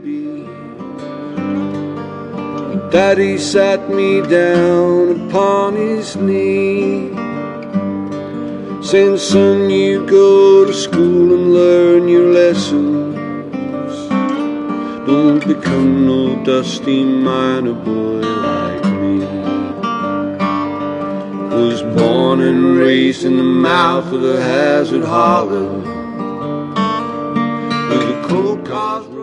be. Daddy sat me down upon his knee, saying, son, you go to school and learn your lessons. Don't become no dusty miner boy like me. Was born and raised in the mouth of the Hazard Hollow, where the coal cars